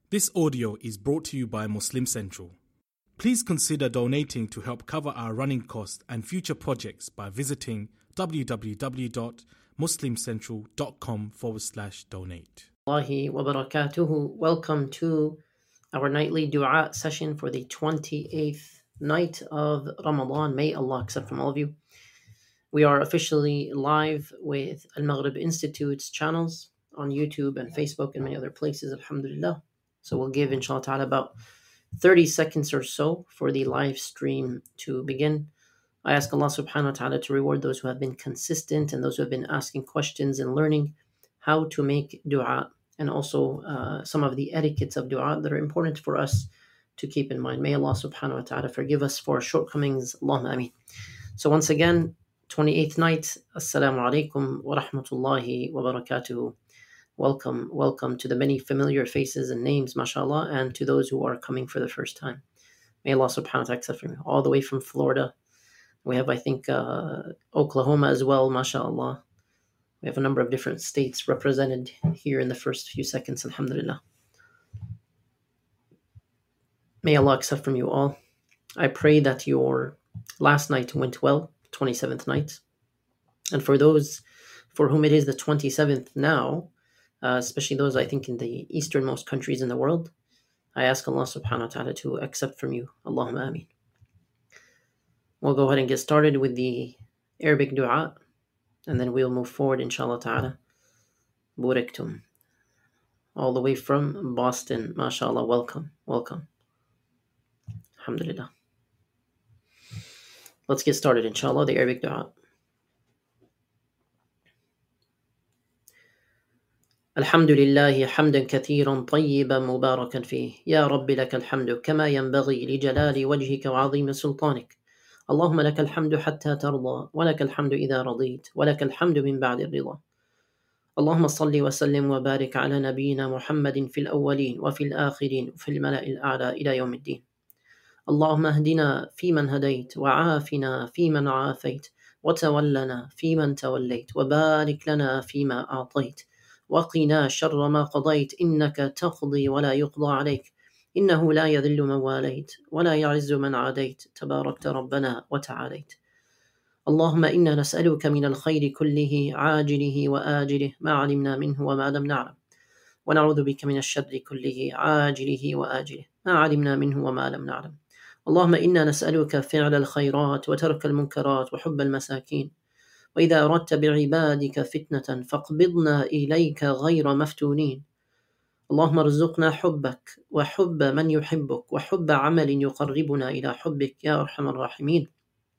This audio is brought to you by Muslim Central. Please consider donating to help cover our running costs and future projects by visiting www.muslimcentral.com/donate. Allahi wa barakatuhu. Welcome to our nightly dua session for the 28th night of Ramadan. May Allah accept from all of you. We are officially live with Al-Maghrib Institute's channels on YouTube and Facebook and many other places, alhamdulillah. So we'll give, inshallah ta'ala, about 30 seconds or so for the live stream to begin. I ask Allah subhanahu wa ta'ala to reward those who have been consistent and those who have been asking questions and learning how to make dua, and also some of the etiquettes of dua that are important for us to keep in mind. May Allah subhanahu wa ta'ala forgive us for our shortcomings. Allahumma ameen. So once again, 28th night, Assalamu alaikum wa rahmatullahi wa barakatuhu. Welcome to the many familiar faces and names, mashallah, and to those who are coming for the first time. May Allah subhanahu wa ta'ala accept from you. All the way from Florida. We have, I think, Oklahoma as well, mashallah. We have a number of different states represented here in the first few seconds, alhamdulillah. May Allah accept from you all. I pray that your last night went well, 27th night. And for those for whom it is the 27th now, especially those, I think, in the easternmost countries in the world, I ask Allah subhanahu wa ta'ala to accept from you. Allahumma ameen. We'll go ahead and get started with the Arabic dua, and then we'll move forward, inshallah ta'ala. Buraktum. All the way from Boston, mashallah, welcome. Alhamdulillah. Let's get started, inshallah, the Arabic dua. الحمد لله حمدا كثيرا طيبا مباركا فيه يا رب لك الحمد كما ينبغي لجلال وجهك وعظيم سلطانك اللهم لك الحمد حتى ترضى ولك الحمد إذا رضيت ولك الحمد من بعد الرضا اللهم صل وسلم وبارك على نبينا محمد في الأولين وفي الآخرين وفي الملأ الأعلى إلى يوم الدين اللهم اهدنا فيمن هديت وعافنا فيمن عافيت وتولنا فيمن توليت وبارك لنا فيما أعطيت وقنا شر ما قضيت إنك تقضي ولا يقضى عليك إنه لا يذل من واليت ولا يعز من عاديت تباركت ربنا وتعاليت اللهم إنا نسألك من الخير كله عاجله وآجله ما علمنا منه وما لم نعلم ونعوذ بك من الشر كله عاجله وآجله ما علمنا منه وما لم نعلم اللهم إنا نسألك فعل الخيرات وترك المنكرات وحب المساكين وإذا أردت بعبادك فتنة فاقبضنا إليك غير مفتونين اللهم ارزقنا حبك وحب من يحبك وحب عمل يقربنا إلى حبك يا أرحم الراحمين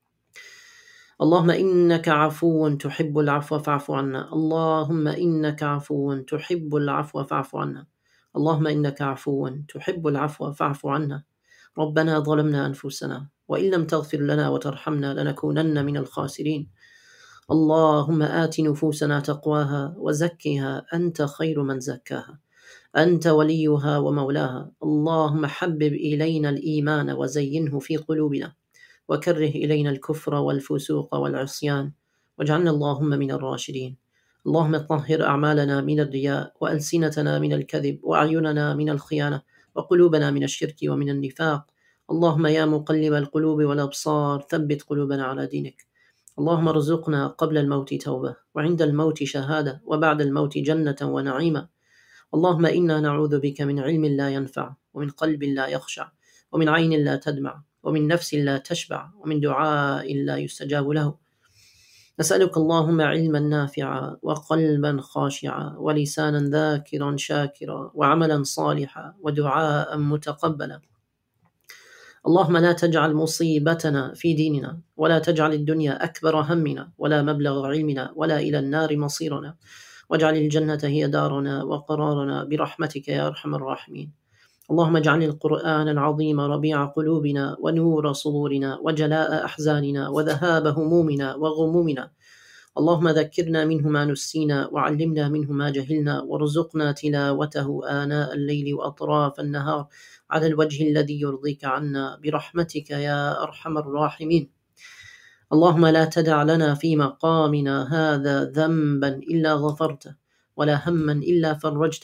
اللهم إنك عفو تحب العفو فاعف عنا اللهم إنك عفو تحب العفو فاعف عنا اللهم إنك عفو تحب العفو فاعف عنا ربنا ظلمنا أنفسنا وإن لم تغفر لنا وترحمنا لنكونن من الخاسرين اللهم آت نفوسنا تقواها وزكها أنت خير من زكاها أنت وليها ومولاها اللهم حبب إلينا الإيمان وزينه في قلوبنا وكره إلينا الكفر والفسوق والعصيان واجعلنا اللهم من الراشدين اللهم طهر أعمالنا من الرياء وألسنتنا من الكذب وأعيننا من الخيانة وقلوبنا من الشرك ومن النفاق اللهم يا مقلب القلوب والأبصار ثبت قلوبنا على دينك اللهم ارزقنا قبل الموت توبة وعند الموت شهادة وبعد الموت جنة ونعيما اللهم إنا نعوذ بك من علم لا ينفع ومن قلب لا يخشع ومن عين لا تدمع ومن نفس لا تشبع ومن دعاء لا يستجاب له نسألك اللهم علما نافعا وقلبا خاشعا ولسانا ذاكرا شاكرا وعملا صالحا ودعاء متقبلا اللهم لا تجعل مصيبتنا في ديننا ولا تجعل الدنيا أكبر همنا ولا مبلغ علمنا ولا إلى النار مصيرنا واجعل الجنة هي دارنا وقرارنا برحمتك يا أرحم الراحمين اللهم اجعل القرآن العظيم ربيع قلوبنا ونور صدورنا وجلاء أحزاننا وذهاب همومنا وغمومنا اللهم ذكرنا منه ما نسينا وعلمنا منه ما جهلنا وارزقنا تلاوته آناء الليل وأطراف النهار على الوجه الذي يرضيك عنا برحمتك يا أرحم الراحمين اللهم لا تدع لنا في مقامنا هذا ذنبا إلا غفرته ولا هما إلا فرجته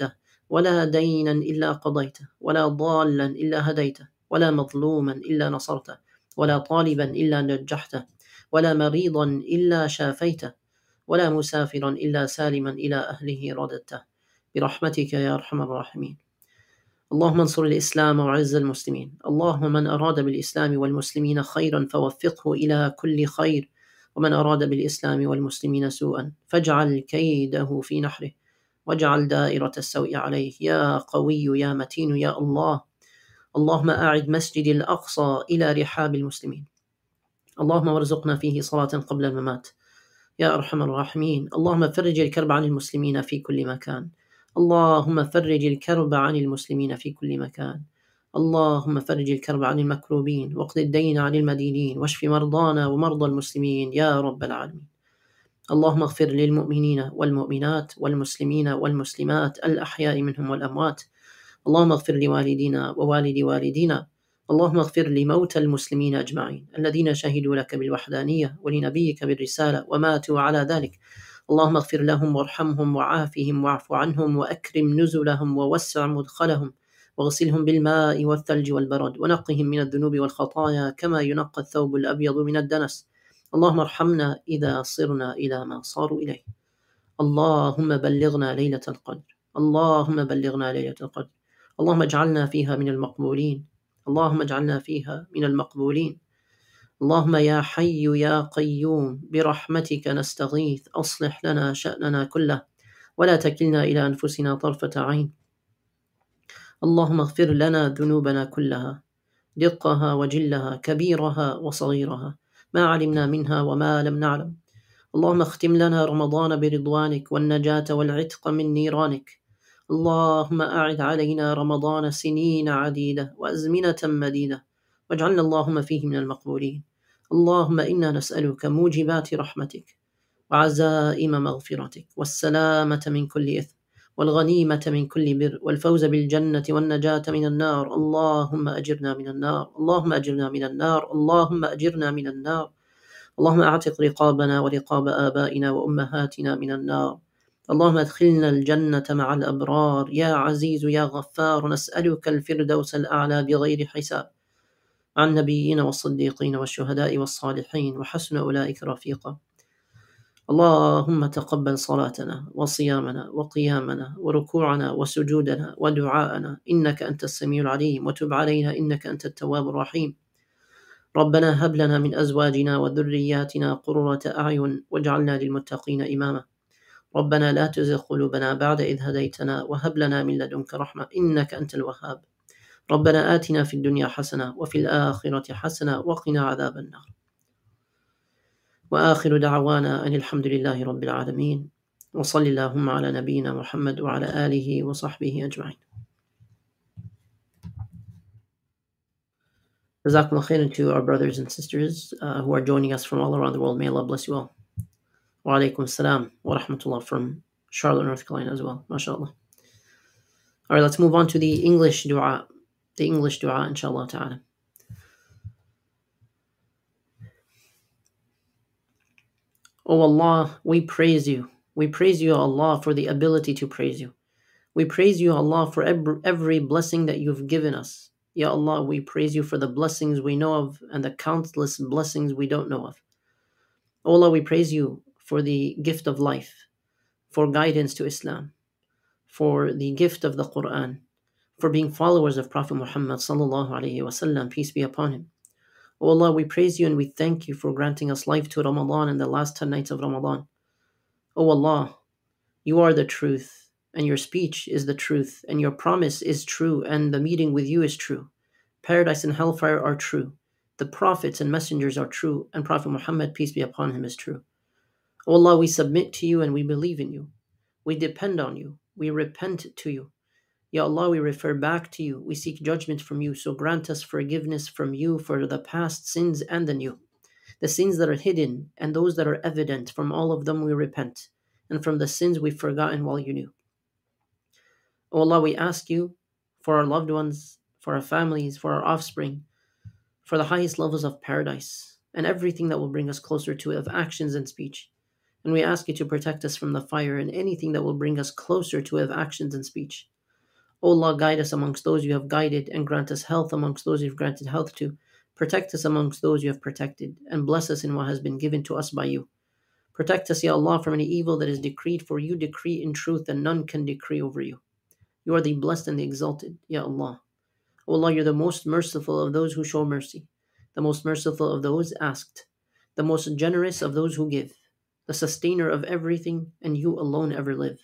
ولا دينا إلا قضيته، ولا ضالا إلا هديته، ولا مظلوما إلا نصرته، ولا طالبا إلا نجحته، ولا مريضا إلا شافيته، ولا مسافرا إلا سالما إلى أهله رددته، برحمتك يا أرحم الراحمين. اللهم انصر الإسلام وعز المسلمين. اللهم من أراد بالإسلام والمسلمين خيرا فوفقه إلى كل خير، ومن أراد بالإسلام والمسلمين سوءا فاجعل كيده في نحره، واجعل دائرة السوء عليه، يا قوي يا متين يا الله. اللهم أعد مسجد الأقصى إلى رحاب المسلمين. اللهم وارزقنا فيه صلاة قبل الممات يا أرحم الراحمين. اللهم فرج الكرب عن المسلمين في كل مكان. اللهم فرج الكرب عن المسلمين في كل مكان. اللهم فرج الكرب عن المكروبين، واقض الدين عن المدينين، واشف مرضانا ومرضى المسلمين يا رب العالمين. اللهم اغفر للمؤمنين والمؤمنات والمسلمين والمسلمات الأحياء منهم والأموات. اللهم اغفر لوالدينا ووالد والدينا. اللهم اغفر لموتى المسلمين أجمعين الذين شهدوا لك بالوحدانية ولنبيك بالرسالة وماتوا على ذلك. اللهم اغفر لهم وارحمهم وعافهم واعف عنهم وأكرم نزلهم ووسع مدخلهم، واغسلهم بالماء والثلج والبرد، ونقهم من الذنوب والخطايا كما ينقى الثوب الأبيض من الدنس. اللهم ارحمنا إذا صرنا إلى ما صاروا إليه. اللهم بلغنا ليلة القدر. اللهم بلغنا ليلة القدر. اللهم اجعلنا فيها من المقبولين. اللهم اجعلنا فيها من المقبولين. اللهم يا حي يا قيوم برحمتك نستغيث، أصلح لنا شأننا كله ولا تكلنا إلى أنفسنا طرفة عين. اللهم اغفر لنا ذنوبنا كلها، دقها وجلها، كبيرها وصغيرها، ما علمنا منها وما لم نعلم. اللهم اختم لنا رمضان برضوانك والنجاة والعتق من نيرانك. اللهم أعد علينا رمضان سنين عديدة وأزمنة مديدة، واجعلنا اللهم فيه من المقبولين. اللهم إنا نسألك موجبات رحمتك وعزائم مغفرتك والسلامة من كل إثم والغنيمة من كل بر والفوز بالجنة والنجاة من النار. اللهم أجرنا من النار. اللهم أجرنا من النار. اللهم أجرنا من النار. اللهم أعتق رقابنا ورقاب آبائنا وأمهاتنا من النار. اللهم ادخلنا الجنة مع الأبرار يا عزيز يا غفار. نسألك الفردوس الأعلى بغير حساب، عن النبيين والصديقين والشهداء والصالحين وحسن أولئك رفيقا. اللهم تقبل صلاتنا وصيامنا وقيامنا وركوعنا وسجودنا ودعاءنا، إنك أنت السميع العليم، وتب علينا إنك أنت التواب الرحيم. ربنا هب لنا من أزواجنا وذرياتنا قرة أعين واجعلنا للمتقين إماما. ربنا لا تزغ قلوبنا بعد إذ هديتنا وهب لنا من لدنك رحمة إنك أنت الوهاب. ربنا آتنا في الدنيا حسنة وفي الآخرة حسنة وقنا عذاب النار. وآخر دعوانا أن الحمد لله رب العالمين، وصل اللهم على نبينا محمد وعلى آله وصحبه أجمعين. Jazakumullah khairan to our brothers and sisters who are joining us from all around the world. May Allah bless you all. Wa alaikum salam wa rahmatullah from Charlotte, North Carolina as well. MashaAllah. All right, let's move on to the English dua. The English dua, inshallah ta'ala. O Allah, we praise you. We praise you, Allah, for the ability to praise you. We praise you, Allah, for every blessing that you've given us. Ya Allah, we praise you for the blessings we know of and the countless blessings we don't know of. O Allah, we praise you for the gift of life, for guidance to Islam, for the gift of the Quran, for being followers of Prophet Muhammad sallallahu alaihi wasallam, peace be upon him. O Allah, we praise you and we thank you for granting us life to Ramadan and the last 10 nights of Ramadan. O Allah, you are the truth, and your speech is the truth, and your promise is true, and the meeting with you is true. Paradise and hellfire are true. The prophets and messengers are true, and Prophet Muhammad, peace be upon him, is true. O Allah, we submit to you and we believe in you. We depend on you. We repent to you. Ya Allah, we refer back to you. We seek judgment from you, so grant us forgiveness from you for the past sins and the new. The sins that are hidden and those that are evident, from all of them we repent, and from the sins we've forgotten while you knew. O Allah, we ask you for our loved ones, for our families, for our offspring, for the highest levels of paradise, and everything that will bring us closer to it of actions and speech. And we ask you to protect us from the fire and anything that will bring us closer to it of actions and speech. O Allah, guide us amongst those you have guided, and grant us health amongst those you have granted health to. Protect us amongst those you have protected, and bless us in what has been given to us by you. Protect us, Ya Allah, from any evil that is decreed, for you decree in truth, and none can decree over you. You are the blessed and the exalted, Ya Allah. O Allah, you're the most merciful of those who show mercy, the most merciful of those asked, the most generous of those who give, the sustainer of everything, and you alone ever live.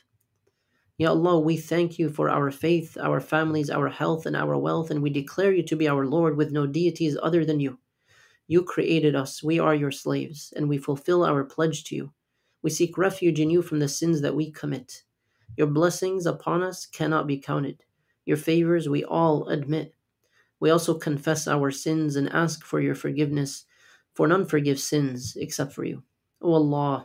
Ya Allah, we thank you for our faith, our families, our health, and our wealth, and we declare you to be our Lord with no deities other than you. You created us, we are your slaves, and we fulfill our pledge to you. We seek refuge in you from the sins that we commit. Your blessings upon us cannot be counted. Your favors we all admit. We also confess our sins and ask for your forgiveness, for none forgives sins except for you. O Allah,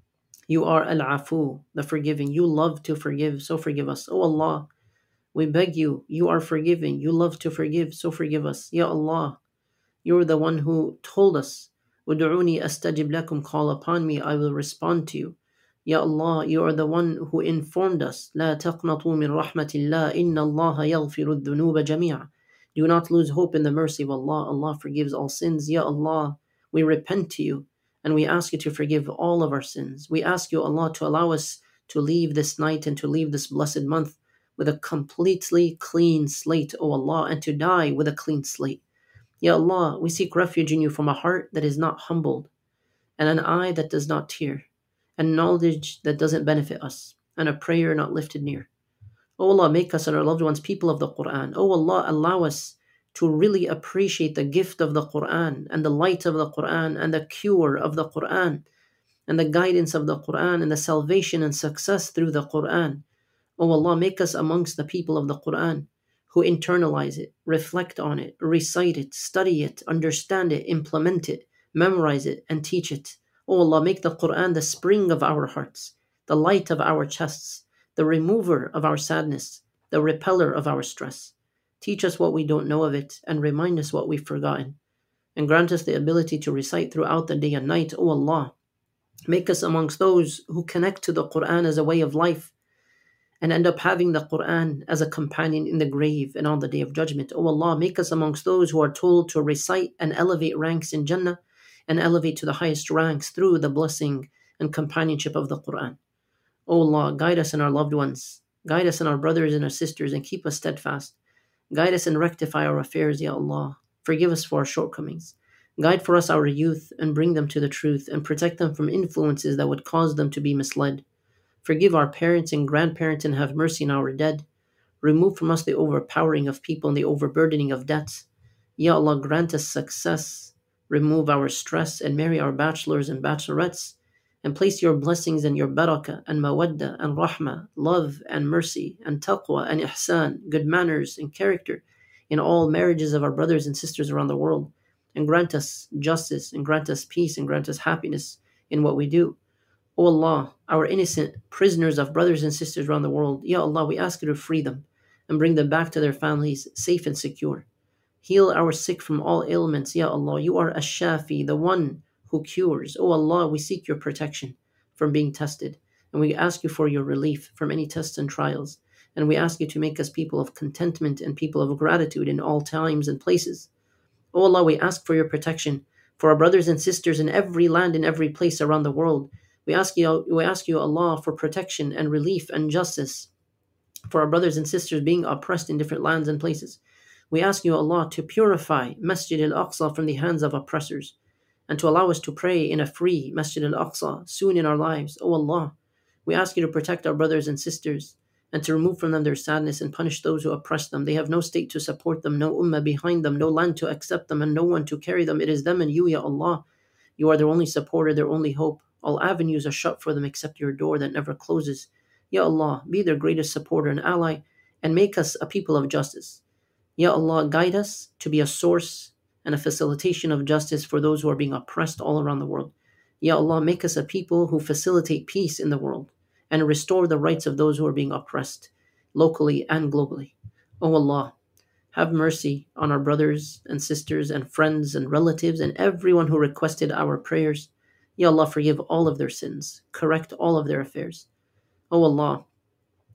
you are Al-Afu, the forgiving. You love to forgive, so forgive us. O Allah, we beg you, you are forgiving. You love to forgive, so forgive us. Ya Allah, you're the one who told us, Udu'uni astajib lakum, call upon me, I will respond to you. Ya Allah, you are the one who informed us, La taqnatu min rahmatillah, inna Allah yaghfiru dhunuba jami'a. Do not lose hope in the mercy of Allah. Allah forgives all sins. Ya Allah, we repent to you, and we ask you to forgive all of our sins. We ask you, Allah, to allow us to leave this night and to leave this blessed month with a completely clean slate, O Allah, and to die with a clean slate. Ya Allah, we seek refuge in you from a heart that is not humbled, and an eye that does not tear, and knowledge that doesn't benefit us, and a prayer not lifted near. O Allah, make us and our loved ones people of the Quran. O Allah, allow us to really appreciate the gift of the Quran, and the light of the Quran, and the cure of the Quran, and the guidance of the Quran, and the salvation and success through the Quran. O Allah, make us amongst the people of the Quran who internalize it, reflect on it, recite it, study it, understand it, implement it, memorize it, and teach it. O Allah, make the Quran the spring of our hearts, the light of our chests, the remover of our sadness, the repeller of our stress. Teach us what we don't know of it, and remind us what we've forgotten. And grant us the ability to recite throughout the day and night. O Allah, make us amongst those who connect to the Quran as a way of life, and end up having the Quran as a companion in the grave and on the Day of Judgment. O Allah, make us amongst those who are told to recite and elevate ranks in Jannah, and elevate to the highest ranks through the blessing and companionship of the Quran. O Allah, guide us and our loved ones. Guide us and our brothers and our sisters, and keep us steadfast. Guide us and rectify our affairs, Ya Allah. Forgive us for our shortcomings. Guide for us our youth, and bring them to the truth, and protect them from influences that would cause them to be misled. Forgive our parents and grandparents, and have mercy on our dead. Remove from us the overpowering of people and the overburdening of debts. Ya Allah, grant us success. Remove our stress, and marry our bachelors and bachelorettes. And place your blessings and your barakah and mawadda and rahmah, love and mercy and taqwa and ihsan, good manners and character in all marriages of our brothers and sisters around the world. And grant us justice, and grant us peace, and grant us happiness in what we do. O Allah, our innocent prisoners of brothers and sisters around the world, Ya Allah, we ask you to free them and bring them back to their families safe and secure. Heal our sick from all ailments, Ya Allah. You are Ash-Shafi, the one who cures. O Allah, we seek your protection from being tested, and we ask you for your relief from any tests and trials. And we ask you to make us people of contentment and people of gratitude in all times and places. O Allah, we ask for your protection for our brothers and sisters in every land and every place around the world. We ask you, Allah, for protection and relief and justice for our brothers and sisters being oppressed in different lands and places. We ask you, Allah, to purify Masjid al-Aqsa from the hands of oppressors, and to allow us to pray in a free Masjid al-Aqsa soon in our lives. O Allah, we ask you to protect our brothers and sisters, and to remove from them their sadness, and punish those who oppress them. They have no state to support them, no ummah behind them, no land to accept them, and no one to carry them. It is them and you, Ya Allah. You are their only supporter, their only hope. All avenues are shut for them except your door that never closes. Ya Allah, be their greatest supporter and ally, and make us a people of justice. Ya Allah, guide us to be a source and a facilitation of justice for those who are being oppressed all around the world. Ya Allah, make us a people who facilitate peace in the world, and restore the rights of those who are being oppressed, locally and globally. O Allah, have mercy on our brothers and sisters and friends and relatives and everyone who requested our prayers. Ya Allah, forgive all of their sins, correct all of their affairs. O Allah,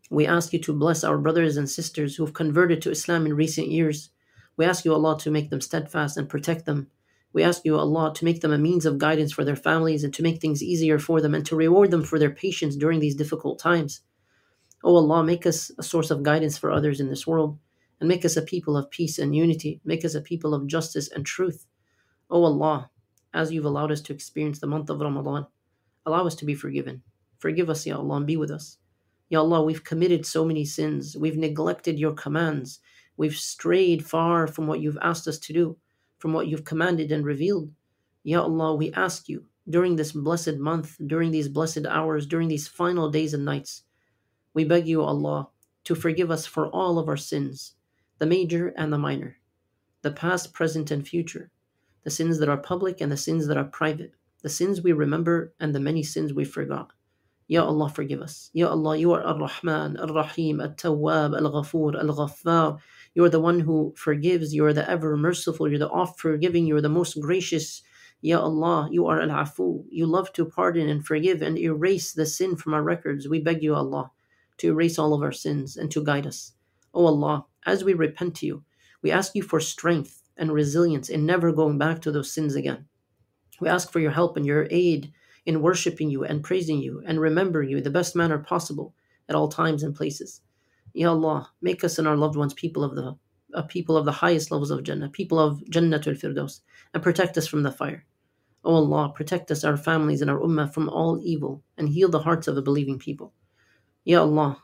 We ask you to bless our brothers and sisters who have converted to Islam in recent years. We ask you, Allah, to make them steadfast and protect them. We ask you, Allah, to make them a means of guidance for their families and to make things easier for them and to reward them for their patience during these difficult times. O Allah, make us a source of guidance for others in this world and make us a people of peace and unity. Make us a people of justice and truth. O Allah, as you've allowed us to experience the month of Ramadan, allow us to be forgiven. Forgive us, Ya Allah, and be with us. Ya Allah, we've committed so many sins. We've neglected your commands. We've strayed far from what you've asked us to do, from what you've commanded and revealed. Ya Allah, we ask you during this blessed month, during these blessed hours, during these final days and nights, we beg you, Allah, to forgive us for all of our sins, the major and the minor, the past, present, and future, the sins that are public and the sins that are private, the sins we remember and the many sins we forgot. Ya Allah, forgive us. Ya Allah, you are Ar-Rahman, Ar-Rahim, At-Tawwab, Al-Ghafur, Al-Ghaffar. You are the one who forgives. You are the ever merciful. You're the oft forgiving. You are the most gracious. Ya Allah, you are Al-Afu. You love to pardon and forgive and erase the sin from our records. We beg you, Allah, to erase all of our sins and to guide us. O Allah, as we repent to you, we ask you for strength and resilience in never going back to those sins again. We ask for your help and your aid in worshiping you and praising you and remembering you the best manner possible at all times and places. Ya Allah, make us and our loved ones people of the highest levels of Jannah, people of Jannatul Firdaus, and protect us from the fire. O Allah, protect us, our families, and our ummah from all evil and heal the hearts of the believing people. Ya Allah,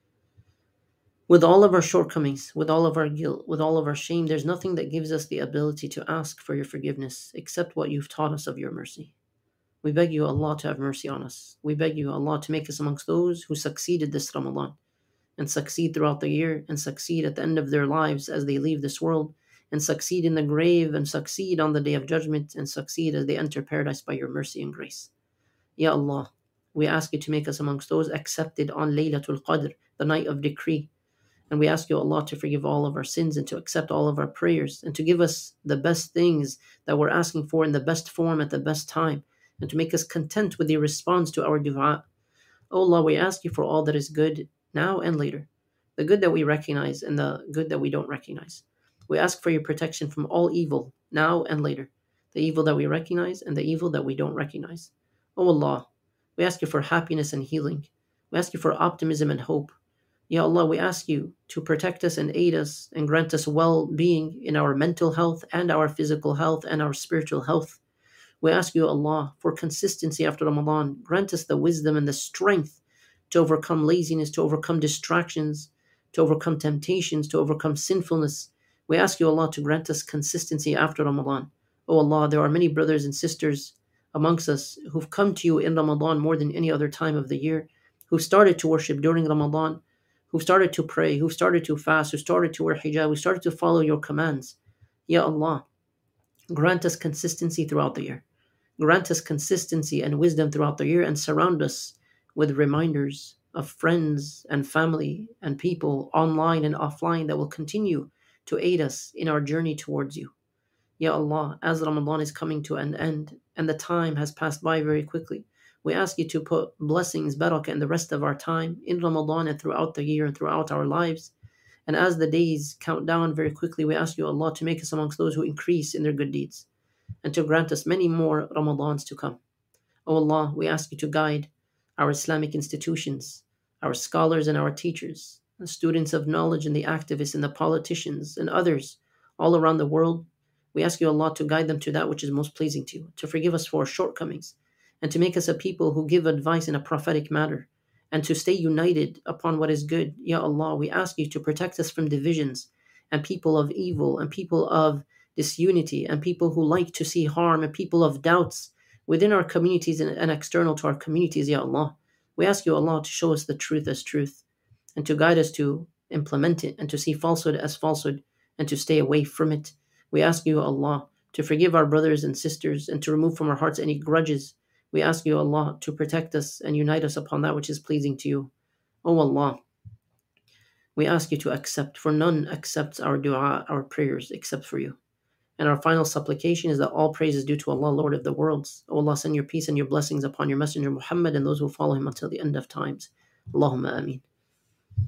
with all of our shortcomings, with all of our guilt, with all of our shame, there's nothing that gives us the ability to ask for your forgiveness except what you've taught us of your mercy. We beg you, Allah, to have mercy on us. We beg you, Allah, to make us amongst those who succeeded this Ramadan and succeed throughout the year and succeed at the end of their lives as they leave this world and succeed in the grave and succeed on the day of judgment and succeed as they enter paradise by your mercy and grace. Ya Allah, we ask you to make us amongst those accepted on Laylatul Qadr, the night of decree. And we ask you, Allah, to forgive all of our sins and to accept all of our prayers and to give us the best things that we're asking for in the best form at the best time, and to make us content with your response to our dua. O Allah, we ask you for all that is good now and later, the good that we recognize and the good that we don't recognize. We ask for your protection from all evil now and later, the evil that we recognize and the evil that we don't recognize. O Allah, we ask you for happiness and healing. We ask you for optimism and hope. Ya Allah, we ask you to protect us and aid us and grant us well-being in our mental health and our physical health and our spiritual health. We ask you, Allah, for consistency after Ramadan. Grant us the wisdom and the strength to overcome laziness, to overcome distractions, to overcome temptations, to overcome sinfulness. We ask you, Allah, to grant us consistency after Ramadan. O Allah, there are many brothers and sisters amongst us who've come to you in Ramadan more than any other time of the year, who've started to worship during Ramadan, who've started to pray, who've started to fast, who started to wear hijab, who started to follow your commands. Ya Allah, grant us consistency throughout the year. Grant us consistency and wisdom throughout the year and surround us with reminders of friends and family and people online and offline that will continue to aid us in our journey towards you. Ya Allah, as Ramadan is coming to an end and the time has passed by very quickly, we ask you to put blessings, barakah, in the rest of our time in Ramadan and throughout the year and throughout our lives. And as the days count down very quickly, we ask you, Allah, to make us amongst those who increase in their good deeds and to grant us many more Ramadans to come. O Allah, we ask you to guide our Islamic institutions, our scholars and our teachers, the students of knowledge and the activists and the politicians and others all around the world. We ask you, Allah, to guide them to that which is most pleasing to you, to forgive us for our shortcomings, and to make us a people who give advice in a prophetic manner, and to stay united upon what is good. Ya Allah, we ask you to protect us from divisions and people of evil and people of disunity and people who like to see harm and people of doubts within our communities and external to our communities. Ya Allah, we ask you, Allah, to show us the truth as truth and to guide us to implement it and to see falsehood as falsehood and to stay away from it. We ask you, Allah, to forgive our brothers and sisters and to remove from our hearts any grudges. We ask you, Allah, to protect us and unite us upon that which is pleasing to you. O Allah, we ask you to accept, for none accepts our dua, our prayers, except for you. And our final supplication is that all praise is due to Allah, Lord of the worlds. O Allah, send your peace and your blessings upon your messenger Muhammad and those who follow him until the end of times. Allahumma ameen.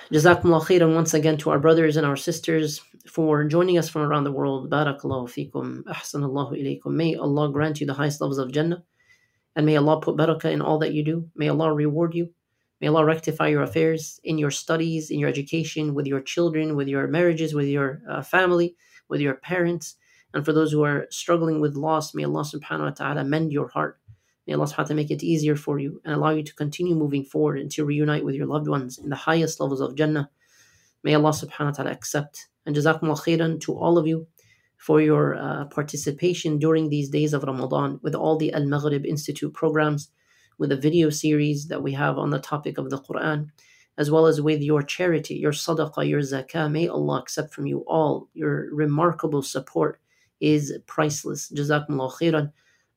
Jazakumullah khairan once again to our brothers and our sisters for joining us from around the world. Barakallahu feekum. Ahsanallahu ilaykum. May Allah grant you the highest levels of Jannah. And may Allah put barakah in all that you do. May Allah reward you. May Allah rectify your affairs in your studies, in your education, with your children, with your marriages, with your family, with your parents. And for those who are struggling with loss, may Allah subhanahu wa ta'ala mend your heart. May Allah subhanahu wa ta'ala make it easier for you and allow you to continue moving forward and to reunite with your loved ones in the highest levels of Jannah. May Allah subhanahu wa ta'ala accept. And Jazakumullah khairan to all of you for your participation during these days of Ramadan with all the Al-Maghrib Institute programs, with the video series that we have on the topic of the Quran, as well as with your charity, your sadaqah, your zakah. May Allah accept from you all. Your remarkable support is priceless. Jazakumullah khairan.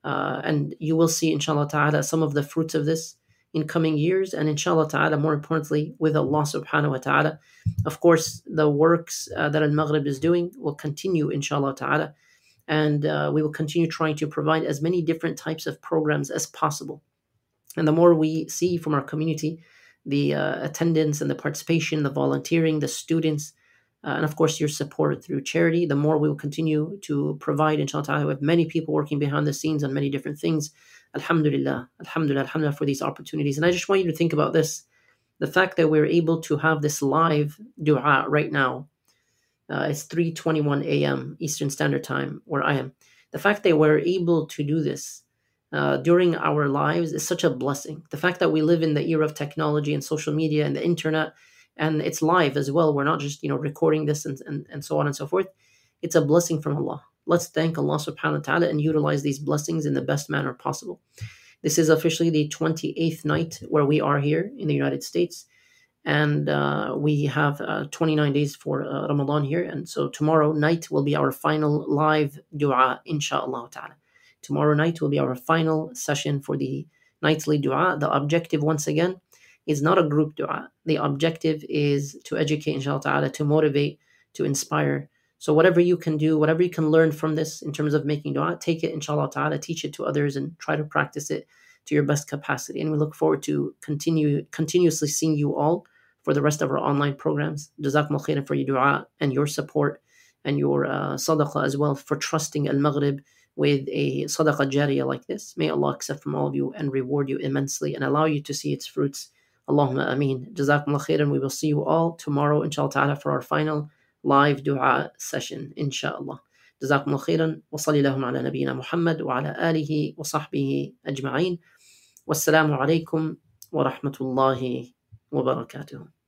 And you will see, inshallah ta'ala, some of the fruits of this in coming years, and inshallah ta'ala, more importantly, with Allah subhanahu wa ta'ala. Of course, the works that Al-Maghrib is doing will continue, inshallah ta'ala, and we will continue trying to provide as many different types of programs as possible. And the more we see from our community, the attendance and the participation, the volunteering, the students, and of course your support through charity, the more we will continue to provide, inshallah ta'ala, with many people working behind the scenes on many different things. Alhamdulillah, alhamdulillah, alhamdulillah for these opportunities. And I just want you to think about this. The fact that we're able to have this live dua right now, it's 3:21 a.m. Eastern Standard Time where I am. The fact that we're able to do this during our lives is such a blessing. The fact that we live in the era of technology and social media and the internet, and it's live as well. We're not just recording this and so on and so forth. It's a blessing from Allah. Let's thank Allah subhanahu wa ta'ala and utilize these blessings in the best manner possible. This is officially the 28th night where we are here in the United States. And we have 29 days for Ramadan here. And so tomorrow night will be our final live dua, inshaAllah ta'ala. Tomorrow night will be our final session for the nightly dua. The objective, once again, is not a group dua. The objective is to educate, inshallah ta'ala, to motivate, to inspire. So whatever you can do, whatever you can learn from this in terms of making dua, take it, inshallah ta'ala, teach it to others and try to practice it to your best capacity. And we look forward to continuously seeing you all for the rest of our online programs. Jazakumullah khairan for your dua and your support and your sadaqah as well, for trusting Al-Maghrib with a sadaqah jariyah like this. May Allah accept from all of you and reward you immensely and allow you to see its fruits. Allahumma ameen. Jazakumullah khairan. We will see you all tomorrow, inshallah ta'ala, for our final live dua session, inshallah. Jazakumullah khairan. Wa sallallahu ala nabiyyina Muhammad wa ala alihi wa sahbihi ajma'in. Wassalamu alaikum wa rahmatullahi wa barakatuh.